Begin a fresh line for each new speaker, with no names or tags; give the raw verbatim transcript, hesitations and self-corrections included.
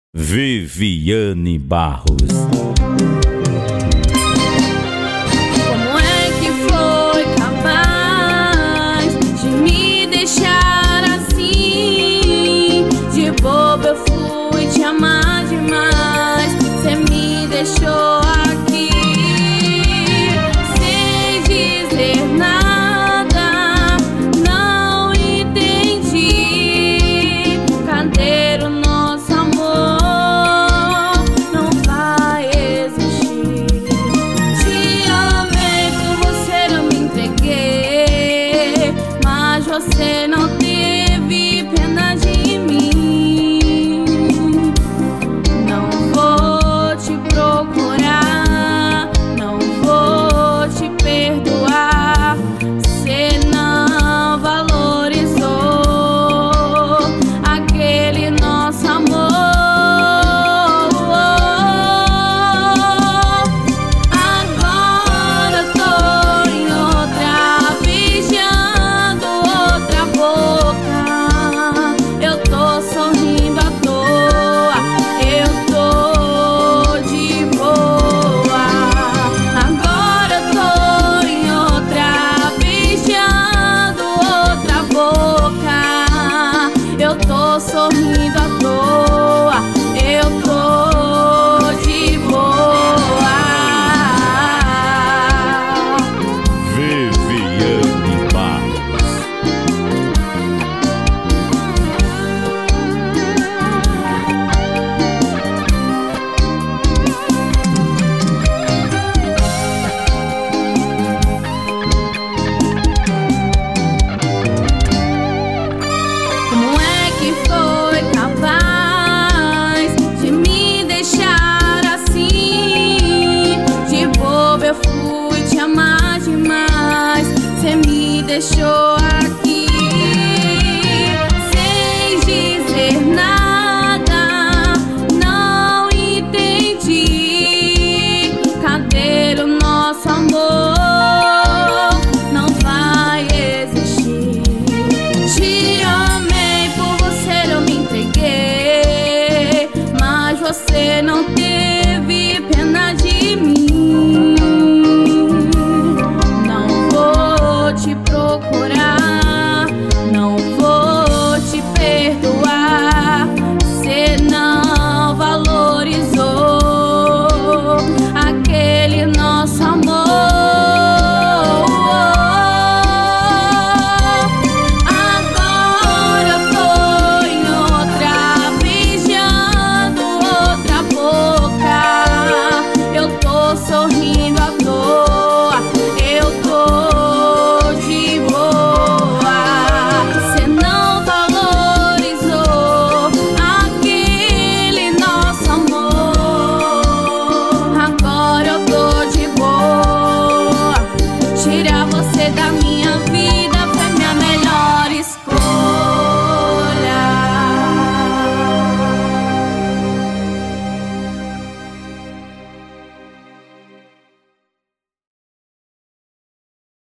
Viviane Barros.
Como é que foi capaz de me deixar assim? De boba eu fui te amar demais. Cê me deixou aqui sem dizer nada. Não entendi. Cadê o nosso amor? Não vai existir. Te amei, por você eu me entreguei, mas você não teve pena de mim. Não vou te procurar, não vou te perdoar. Cê não valorizou aquele nosso amor. Agora tô em outra, beijando outra boca. Eu tô sorrindo à toa, eu tô de boa. Agora eu tô em outra, beijando outra boca. Eu tô sorrindo à toa, eu tô de boa.
Viviane Barros.
Como é que foi capaz de me deixar assim? De boba eu fui te amar demais. Cê me deixou aqui sem dizer nada. Não entendi. Cadê o nosso amor? Não vai existir. Te amei, por você eu me entreguei, mas você não teve